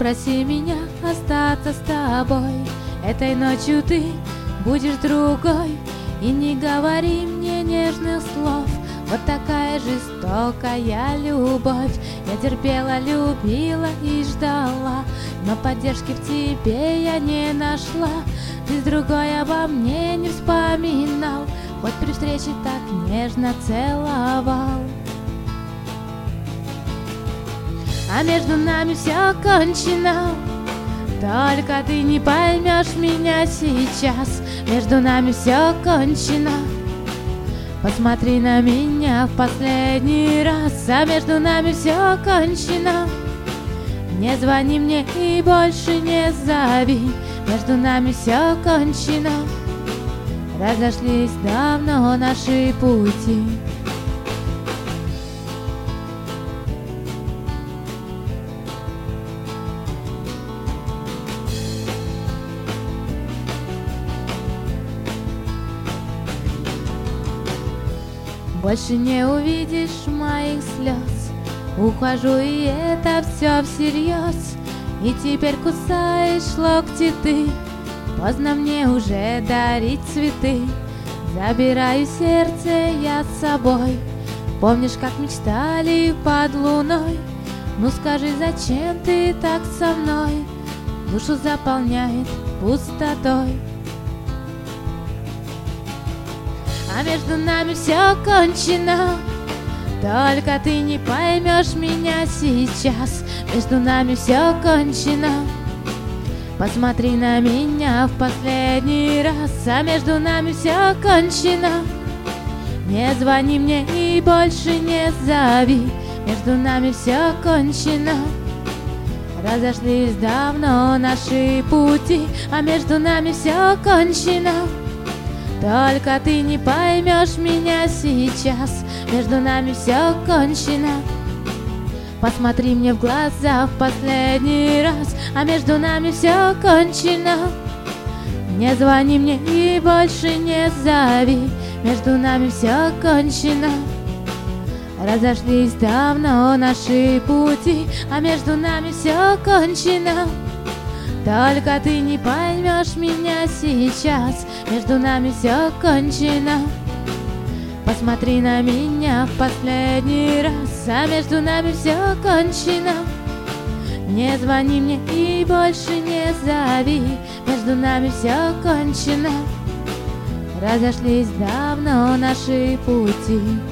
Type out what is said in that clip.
Попроси меня остаться с тобой. Этой ночью ты будешь другой. И не говори мне нежных слов. Вот такая жестокая любовь. Я терпела, любила и ждала, но поддержки в тебе я не нашла. Ты с другой обо мне не вспоминал, хоть при встрече так нежно целовал. А между нами все кончено, только ты не поймешь меня сейчас. Между нами все кончено. Посмотри на меня в последний раз, а между нами все кончено. Не звони мне и больше не зови. Между нами все кончено. Разошлись давно наши пути. Больше не увидишь моих слез. Ухожу, и это все всерьез. И теперь кусаешь локти ты. Поздно мне уже дарить цветы. Забираю сердце я с собой. Помнишь, как мечтали под луной? Ну скажи, зачем ты так со мной? Душу заполняет пустотой. А между нами все кончено, только ты не поймешь меня сейчас. Между нами все кончено. Посмотри на меня в последний раз, а между нами все кончено. Не звони мне и больше не зови. Между нами все кончено. Разошлись давно наши пути, а между нами все кончено. Только ты не поймешь меня сейчас. Между нами все кончено. Посмотри мне в глаза в последний раз, а между нами все кончено. Не звони мне и больше не зови. Между нами все кончено. Разошлись давно наши пути, а между нами все кончено. Только ты не поймешь меня сейчас. Между нами все кончено. Посмотри на меня в последний раз, а между нами все кончено. Не звони мне и больше не зови. Между нами все кончено. Разошлись давно наши пути.